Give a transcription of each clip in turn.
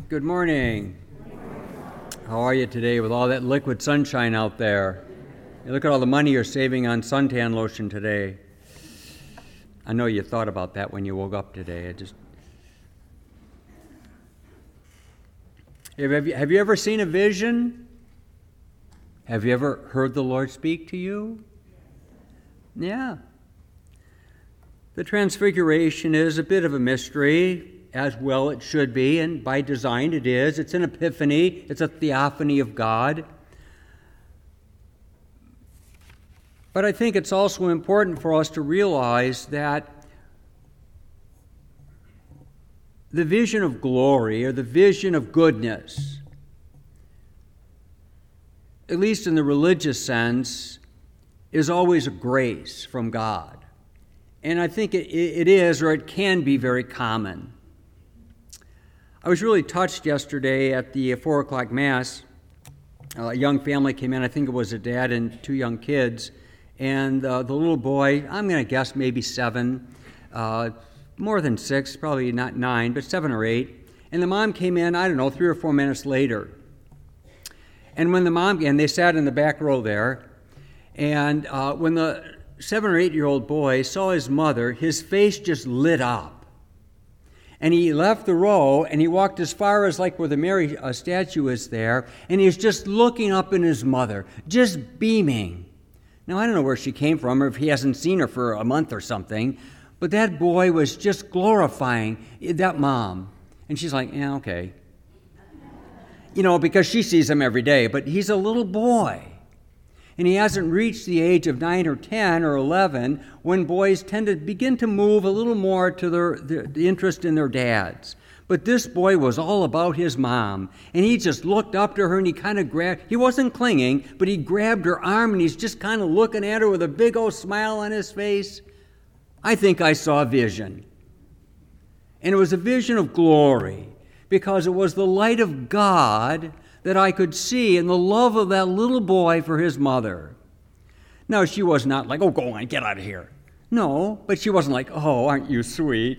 Good morning. How are you today with all that liquid sunshine out there? You look at all the money you're saving on suntan lotion today. I know you thought about that when you woke up today. Have you ever seen a vision? Have you ever heard the Lord speak to you? Yeah. The Transfiguration is a bit of a mystery, as well it should be, and by design it is. It's an epiphany. It's a theophany of God. But I think it's also important for us to realize that the vision of glory, or the vision of goodness, at least in the religious sense, is always a grace from God. And I think it is, or it can be, very common. I was really touched yesterday at the 4 o'clock Mass. A young family came in. I think it was a dad and 2 young kids. And the little boy, I'm going to guess maybe 7, more than 6, probably not 9, but 7 or 8. And the mom came in, 3 or 4 minutes later. And when they sat in the back row there. And when the 7 or 8-year-old boy saw his mother, his face just lit up. And he left the row, and he walked as far as where the Mary statue is there, and he was just looking up at his mother, just beaming. Now, I don't know where she came from, or if he hasn't seen her for a month or something, but that boy was just glorifying that mom. And she's like, yeah, okay. Because she sees him every day, but he's a little boy. And he hasn't reached the age of 9 or 10 or 11 when boys tend to begin to move a little more to the interest in their dads. But this boy was all about his mom. And he just looked up to her and he kind of he wasn't clinging, but he grabbed her arm and he's just kind of looking at her with a big old smile on his face. I think I saw a vision. And it was a vision of glory because it was the light of God that I could see in the love of that little boy for his mother. Now, she was not like, oh, go on, get out of here. No, but she wasn't like, oh, aren't you sweet?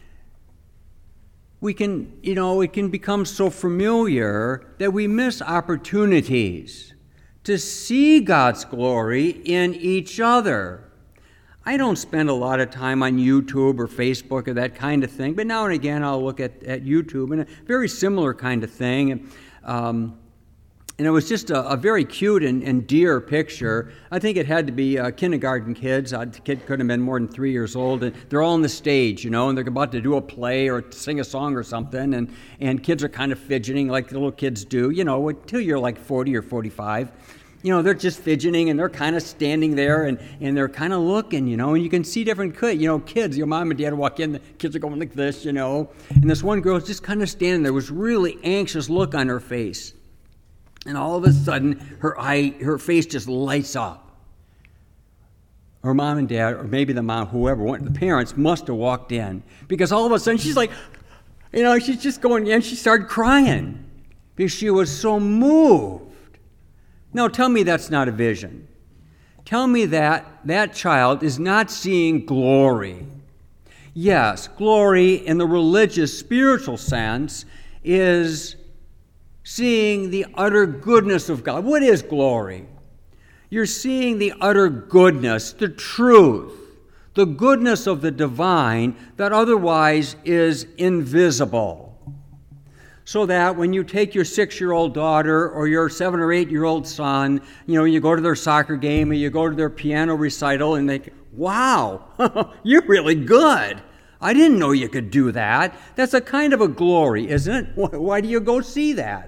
It can become so familiar that we miss opportunities to see God's glory in each other. I don't spend a lot of time on YouTube or Facebook or that kind of thing, but now and again I'll look at YouTube, and a very similar kind of thing. And it was just a very cute and dear picture. I think it had to be kindergarten kids. The kid couldn't have been more than 3 years old. And they're all on the stage, and they're about to do a play or sing a song or something. And kids are kind of fidgeting like the little kids do, until you're like 40 or 45. They're just fidgeting, and they're kind of standing there, and they're kind of looking, and you can see different kids. Your mom and dad walk in, the kids are going like this, and this one girl's just kind of standing there with a really anxious look on her face. And all of a sudden, her face just lights up. Her mom and dad, or maybe the mom, whoever, the parents must have walked in. Because all of a sudden, she's like, she's just going in, she started crying. Because she was so moved. Now, tell me that's not a vision. Tell me that child is not seeing glory. Yes, glory in the religious, spiritual sense is seeing the utter goodness of God. What is glory? You're seeing the utter goodness, the truth, the goodness of the divine that otherwise is invisible. So that when you take your 6-year-old daughter or your 7 or 8-year-old son, you go to their soccer game or you go to their piano recital and they go, wow, you're really good. I didn't know you could do that. That's a kind of a glory, isn't it? Why do you go see that?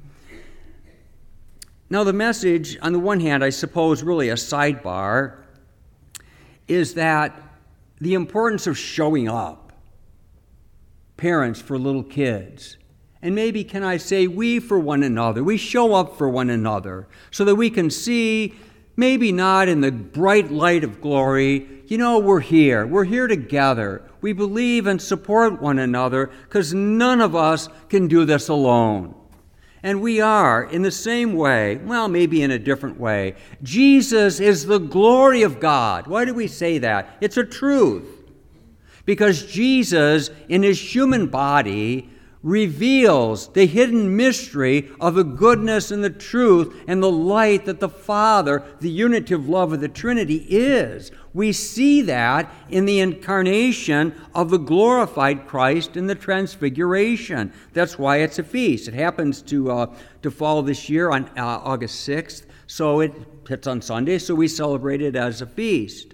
Now, the message, on the one hand, I suppose really a sidebar, is that the importance of showing up. Parents for little kids. And maybe, can I say, we for one another. We show up for one another so that we can see, maybe not in the bright light of glory, we're here. We're here together. We believe and support one another because none of us can do this alone. And we are, in the same way, well, maybe in a different way. Jesus is the glory of God. Why do we say that? It's a truth. Because Jesus, in his human body, reveals the hidden mystery of the goodness and the truth and the light that the Father, the unitive love of the Trinity, is. We see that in the incarnation of the glorified Christ in the Transfiguration. That's why it's a feast. It happens to fall this year on August 6th, so it hits on Sunday, so we celebrate it as a feast.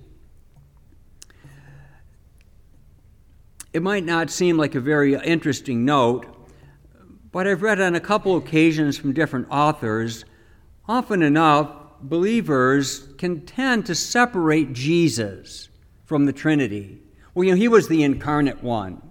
It might not seem like a very interesting note, but I've read on a couple occasions from different authors, often enough, believers can tend to separate Jesus from the Trinity. Well, he was the incarnate one.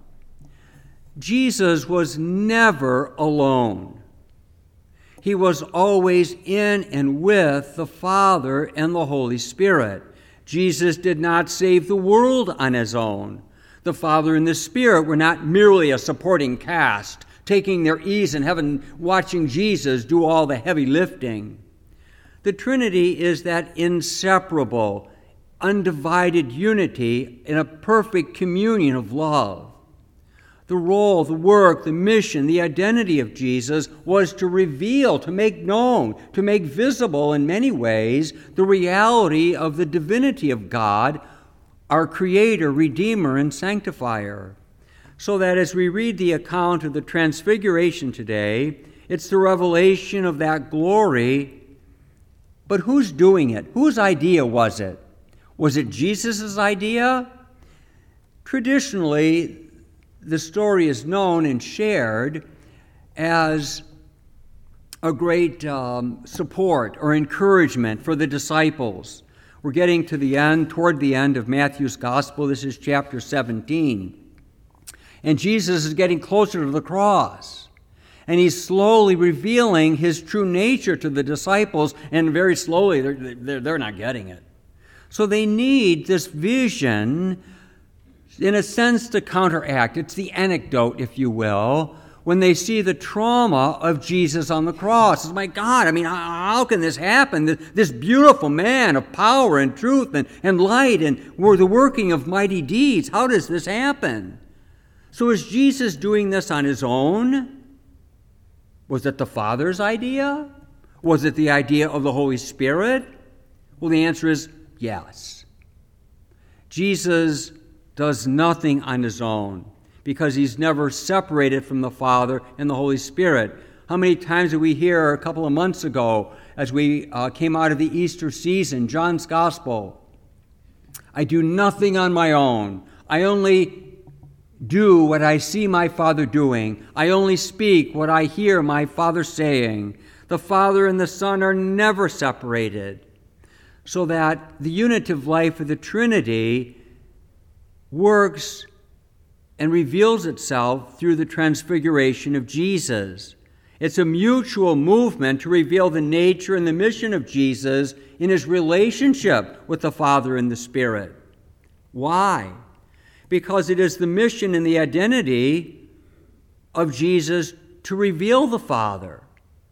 Jesus was never alone. He was always in and with the Father and the Holy Spirit. Jesus did not save the world on his own. The Father and the Spirit were not merely a supporting cast, taking their ease in heaven, watching Jesus do all the heavy lifting. The Trinity is that inseparable, undivided unity in a perfect communion of love. The role, the work, the mission, the identity of Jesus was to reveal, to make known, to make visible in many ways the reality of the divinity of God, our Creator, Redeemer, and Sanctifier. So that as we read the account of the Transfiguration today, it's the revelation of that glory. But who's doing it? Whose idea was it? Was it Jesus' idea? Traditionally, the story is known and shared as a great support or encouragement for the disciples. We're getting to the end, toward the end of Matthew's Gospel. This is chapter 17. And Jesus is getting closer to the cross. And he's slowly revealing his true nature to the disciples, and very slowly they're not getting it. So they need this vision, in a sense, to counteract. It's the anecdote, if you will, when they see the trauma of Jesus on the cross. It's, my God, how can this happen? This beautiful man of power and truth and light and were the working of mighty deeds. How does this happen? So is Jesus doing this on his own? Was it the Father's idea? Was it the idea of the Holy Spirit? Well, the answer is yes. Jesus does nothing on his own, because he's never separated from the Father and the Holy Spirit. How many times did we hear a couple of months ago as we came out of the Easter season, John's Gospel? I do nothing on my own. I only do what I see my Father doing. I only speak what I hear my Father saying. The Father and the Son are never separated. So that the unitive life of the Trinity works and reveals itself through the transfiguration of Jesus. It's a mutual movement to reveal the nature and the mission of Jesus in his relationship with the Father and the Spirit. Why? Because it is the mission and the identity of Jesus to reveal the Father.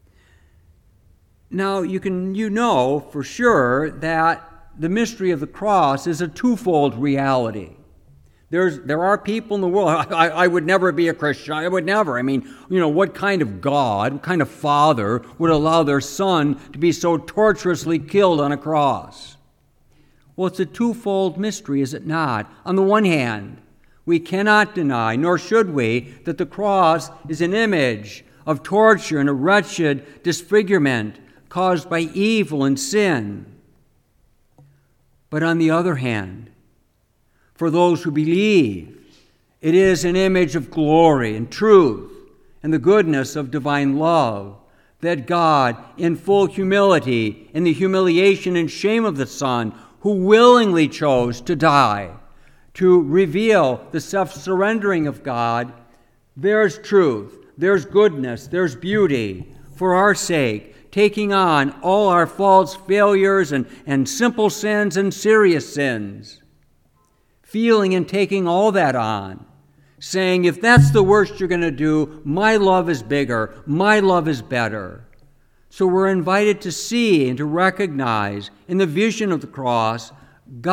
Now, you know for sure that the mystery of the cross is a twofold reality. There are people in the world, I would never be a Christian. I would never. What kind of God, what kind of father would allow their son to be so torturously killed on a cross? Well, it's a twofold mystery, is it not? On the one hand, we cannot deny, nor should we, that the cross is an image of torture and a wretched disfigurement caused by evil and sin. But on the other hand, for those who believe, it is an image of glory and truth and the goodness of divine love, that God, in full humility, in the humiliation and shame of the Son, who willingly chose to die, to reveal the self-surrendering of God, there's truth, there's goodness, there's beauty for our sake, taking on all our faults, failures, and simple sins and serious sins. Feeling and taking all that on, saying, if that's the worst you're going to do, my love is bigger, my love is better. So we're invited to see and to recognize in the vision of the cross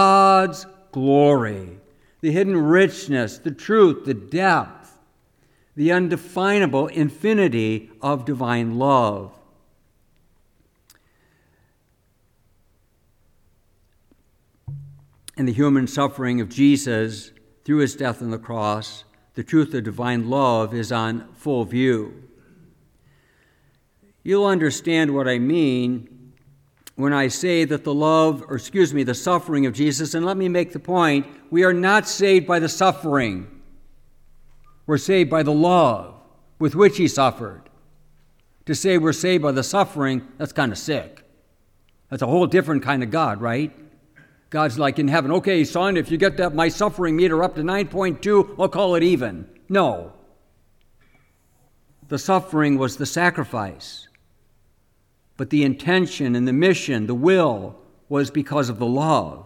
God's glory, the hidden richness, the truth, the depth. the undefinable infinity of divine love. In the human suffering of Jesus through his death on the cross, the truth of divine love is on full view. You'll understand what I mean when I say that the suffering of Jesus, and let me make the point, we are not saved by the suffering. We're saved by the love with which he suffered. To say we're saved by the suffering, that's kind of sick. That's a whole different kind of God, right? God's like in heaven, okay, son, if you get that my suffering meter up to 9.2, I'll call it even. No. The suffering was the sacrifice. But the intention and the mission, the will, was because of the love.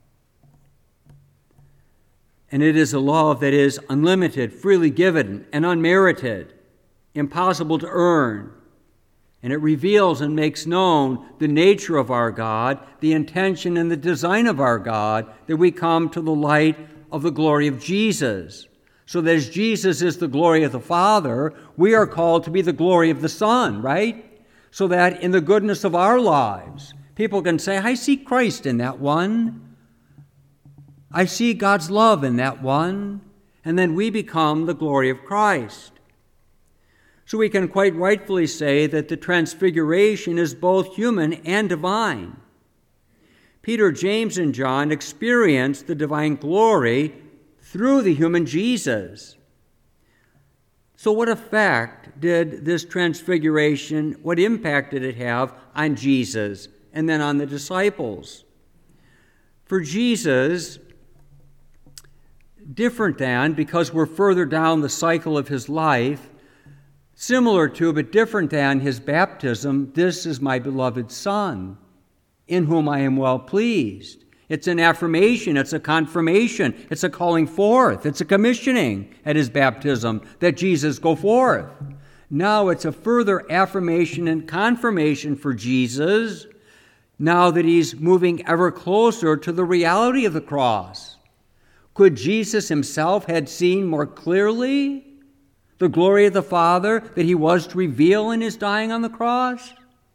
And it is a love that is unlimited, freely given, and unmerited, impossible to earn. And it reveals and makes known the nature of our God, the intention and the design of our God, that we come to the light of the glory of Jesus. So that as Jesus is the glory of the Father, we are called to be the glory of the Son, right? So that in the goodness of our lives, people can say, I see Christ in that one. I see God's love in that one. And then we become the glory of Christ. So we can quite rightfully say that the transfiguration is both human and divine. Peter, James, and John experienced the divine glory through the human Jesus. So what effect did this transfiguration, what impact did it have on Jesus and then on the disciples? For Jesus, different than, because we're further down the cycle of his life, similar to, but different than his baptism, this is my beloved Son, in whom I am well pleased. It's an affirmation, it's a confirmation, it's a calling forth, it's a commissioning at his baptism that Jesus go forth. Now it's a further affirmation and confirmation for Jesus, now that he's moving ever closer to the reality of the cross. Could Jesus himself had seen more clearly the glory of the Father that he was to reveal in his dying on the cross?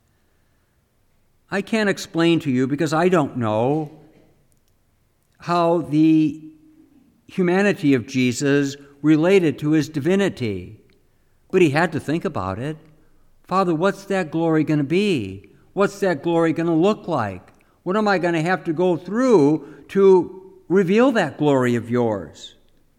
I can't explain to you, because I don't know, how the humanity of Jesus related to his divinity. But he had to think about it. Father, what's that glory going to be? What's that glory going to look like? What am I going to have to go through to reveal that glory of yours?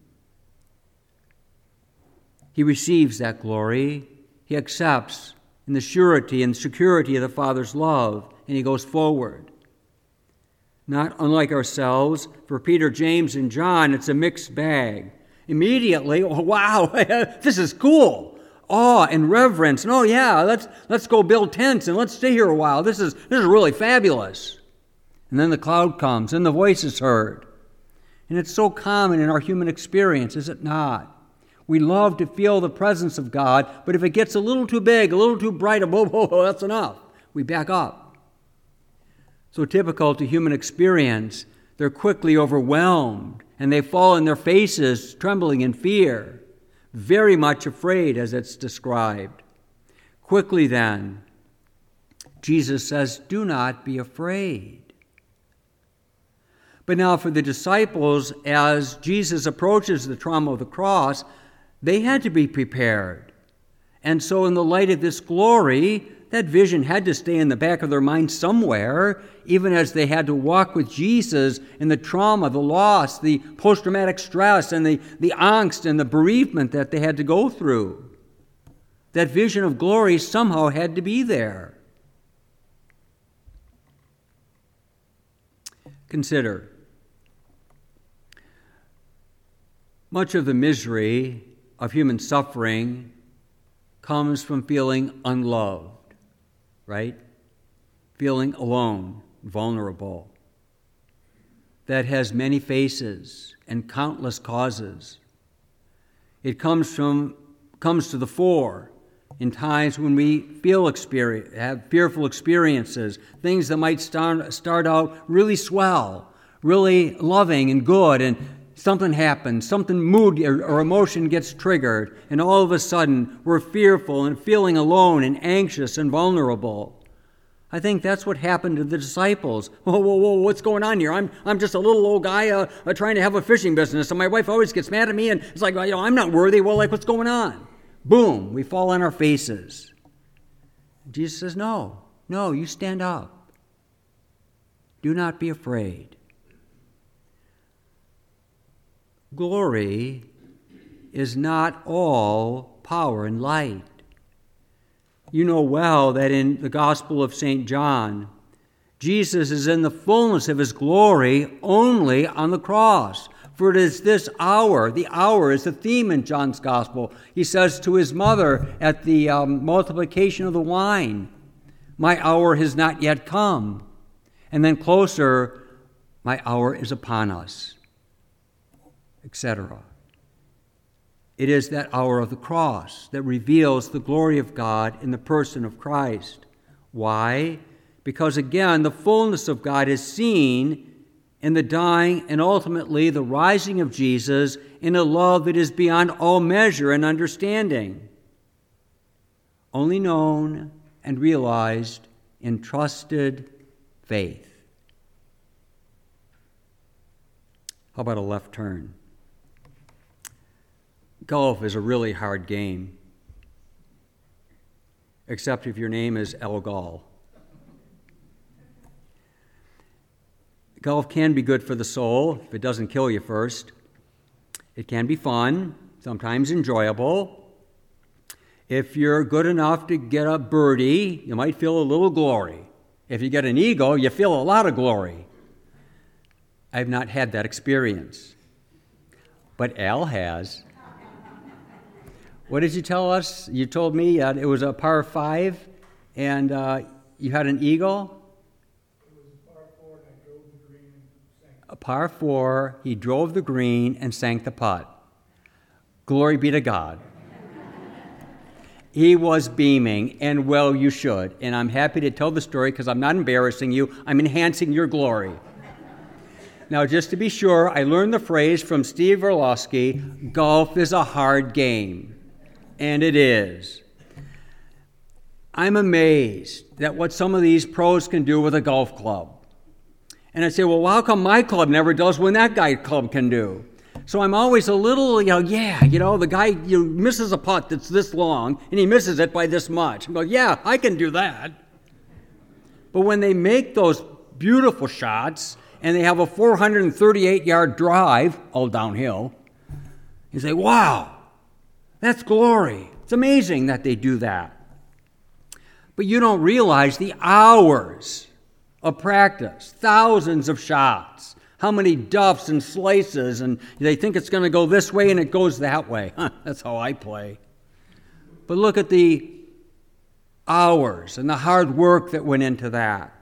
He receives that glory. He accepts in the surety and security of the Father's love, and he goes forward. Not unlike ourselves, for Peter, James, and John, it's a mixed bag. Immediately, oh, wow, this is cool. Awe and reverence. And oh yeah, let's go build tents and let's stay here a while. This is really fabulous. And then the cloud comes and the voice is heard. And it's so common in our human experience, is it not? We love to feel the presence of God, but if it gets a little too big, a little too bright, that's enough. We back up. So typical to human experience, they're quickly overwhelmed, and they fall on their faces, trembling in fear, very much afraid, as it's described. Quickly then, Jesus says, do not be afraid. But now for the disciples, as Jesus approaches the trauma of the cross, they had to be prepared. And so in the light of this glory, that vision had to stay in the back of their mind somewhere, even as they had to walk with Jesus in the trauma, the loss, the post-traumatic stress, and the angst and the bereavement that they had to go through. That vision of glory somehow had to be there. Consider, much of the misery of human suffering comes from feeling unloved, right? Feeling alone, vulnerable. That has many faces and countless causes. It comes to the fore in times when we have fearful experiences, things that might start out really swell, really loving and good, and Something happens, something mood or emotion gets triggered, and all of a sudden we're fearful and feeling alone and anxious and vulnerable. I think that's what happened to the disciples. Whoa, what's going on here? I'm just a little old guy trying to have a fishing business, and my wife always gets mad at me, and it's like, I'm not worthy. Well, what's going on? Boom, we fall on our faces. Jesus says, no, you stand up. Do not be afraid. Glory is not all power and light. You know well that in the Gospel of St. John, Jesus is in the fullness of his glory only on the cross. For it is this hour, the hour is the theme in John's Gospel. He says to his mother at the multiplication of the wine, my hour has not yet come. And then closer, my hour is upon us, etc. It is that hour of the cross that reveals the glory of God in the person of Christ. Why? Because again, the fullness of God is seen in the dying and ultimately the rising of Jesus in a love that is beyond all measure and understanding, only known and realized in trusted faith. How about a left turn? Golf is a really hard game, except if your name is El Gall. Golf can be good for the soul if it doesn't kill you first. It can be fun, sometimes enjoyable. If you're good enough to get a birdie, you might feel a little glory. If you get an eagle, you feel a lot of glory. I've not had that experience, but Al has. What did you tell us? You told me it was a par 5, and you had an eagle? It was a par 4, and I drove the green and sank it. A par 4, he drove the green and sank the putt. Glory be to God. He was beaming, and well, you should. And I'm happy to tell the story because I'm not embarrassing you. I'm enhancing your glory. Now, just to be sure, I learned the phrase from Steve Verlowski, golf is a hard game. And it is. I'm amazed at what some of these pros can do with a golf club. And I say, well, how come my club never does what that guy's club can do? So I'm always a little, the guy misses a putt that's this long, and he misses it by this much. I go, yeah, I can do that. But when they make those beautiful shots, and they have a 438-yard drive, all downhill, you say, wow, that's glory. It's amazing that they do that. But you don't realize the hours of practice, thousands of shots, how many duffs and slices, and they think it's going to go this way and it goes that way. That's how I play. But look at the hours and the hard work that went into that.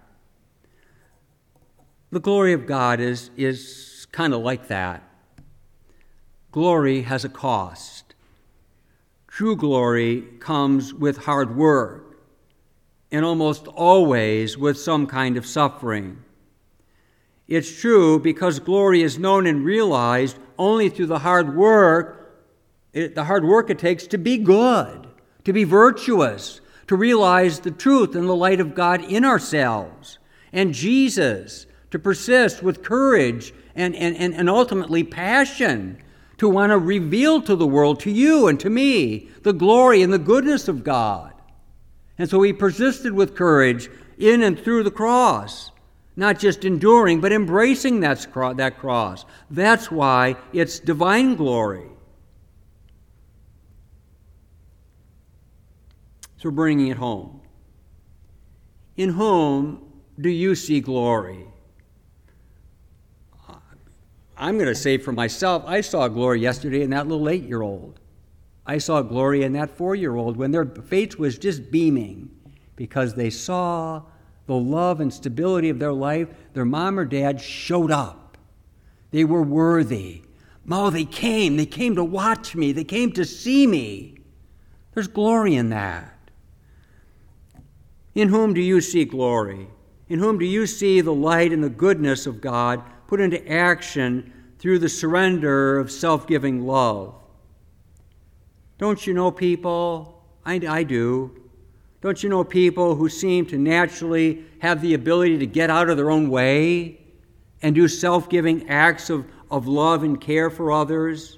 The glory of God is kind of like that. Glory has a cost. True glory comes with hard work, and almost always with some kind of suffering. It's true because glory is known and realized only through the hard work it takes to be good, to be virtuous, to realize the truth and the light of God in ourselves. And Jesus, to persist with courage and ultimately passion, to want to reveal to the world, to you and to me, the glory and the goodness of God. And so he persisted with courage in and through the cross, not just enduring, but embracing that cross. That's why it's divine glory. So we're bringing it home. In whom do you see glory? I'm going to say for myself, I saw glory yesterday in that little 8-year-old. I saw glory in that 4-year-old when their faith was just beaming because they saw the love and stability of their life. Their mom or dad showed up. They were worthy. Oh, they came to watch me. They came to see me. There's glory in that. In whom do you see glory? In whom do you see the light and the goodness of God put into action through the surrender of self-giving love. Don't you know people? I do. Don't you know people who seem to naturally have the ability to get out of their own way and do self-giving acts of love and care for others?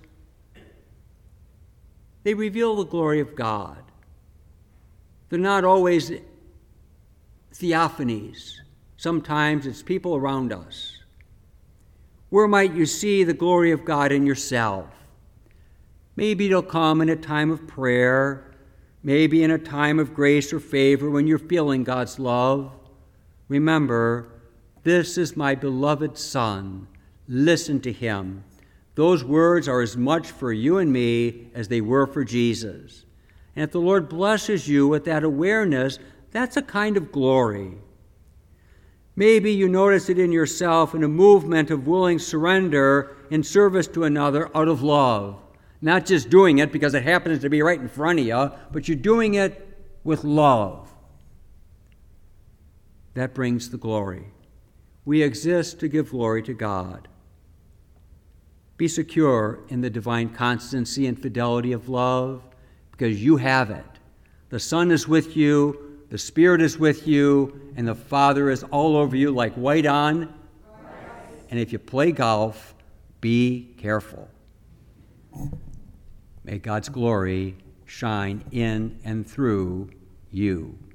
They reveal the glory of God. They're not always theophanies. Sometimes it's people around us. Where might you see the glory of God in yourself? Maybe it'll come in a time of prayer, maybe in a time of grace or favor when you're feeling God's love. Remember, this is my beloved Son. Listen to him. Those words are as much for you and me as they were for Jesus. And if the Lord blesses you with that awareness, that's a kind of glory. Maybe you notice it in yourself in a movement of willing surrender in service to another out of love. Not just doing it because it happens to be right in front of you, but you're doing it with love. That brings the glory. We exist to give glory to God. Be secure in the divine constancy and fidelity of love because you have it. The Son is with you, the Spirit is with you, and the Father is all over you like white on. And if you play golf, be careful. May God's glory shine in and through you.